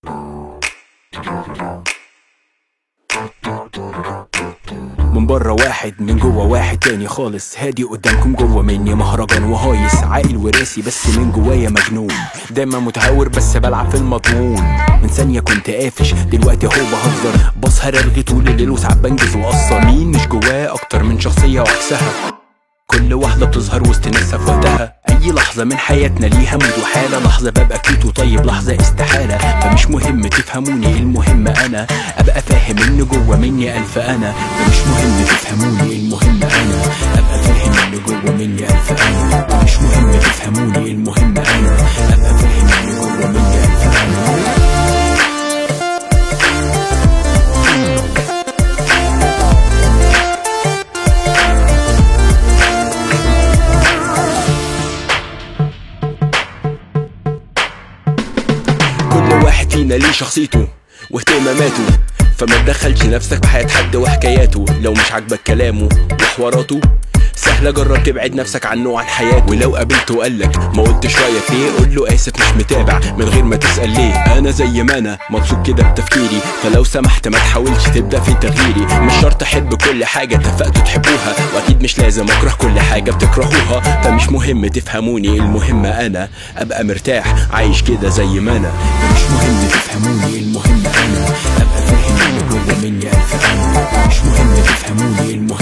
من بره واحد من جوه واحد تاني خالص، هادي قدامكم جوه مني مهرجان وهايص، عاقل وراسي بس من جوايا مجنون، دايما متهور بس بلعب في المضمون. من ثانية كنت قافش دلوقتي اهو بهزر، بسهر الغي طول الليل وساعات بنجز واقصر. مين مش جواه اكتر من شخصية وعكسها، كل واحدة بتظهر وسط ناسها في وقتها. اي لحظة من حياتنا ليها مود وحالة، لحظة ببقى كيوت وطيب، لحظة استحالة. فمش مهم تفهموني، المهم انا ابقى فاهم ان جوه مني الف انا. فمش مهم تفهموني، المهم انا ابقى فاهم ان جوه مني الف انا. فمش مهم تفهموني، المهم انا ابقى فاهم ان جوه مني الف انا. كل واحد فينا ليه شخصيته واهتماماته، فما تدخلش نفسك في حياة حد وحكاياته. لو مش عاجبك كلامه وحواراته، سهلة جرب تبعد نفسك عنه وعن حياته. ولو قابلته وقالك ما قلتش رأيك ليه، قول له آسف مش متابع من غير ما تسأل ليه. أنا زي ما أنا مبسوط كده بتفكيري، فلو سمحت ما تحاولش تبدأ في تغييري. مش شرط أحب كل حاجة اتفقتوا تحبوها، وأكيد مش لازم أكره كل حاجة بتكرهوها. فمش مهم تفهموني، المهم أنا أبقى مرتاح عايش كده زي ما أنا. فمش مهم تفهموني، المهم أنا أبقى فاهم إن جوه مني ألف أنا. مش مهم تفهموني، المهم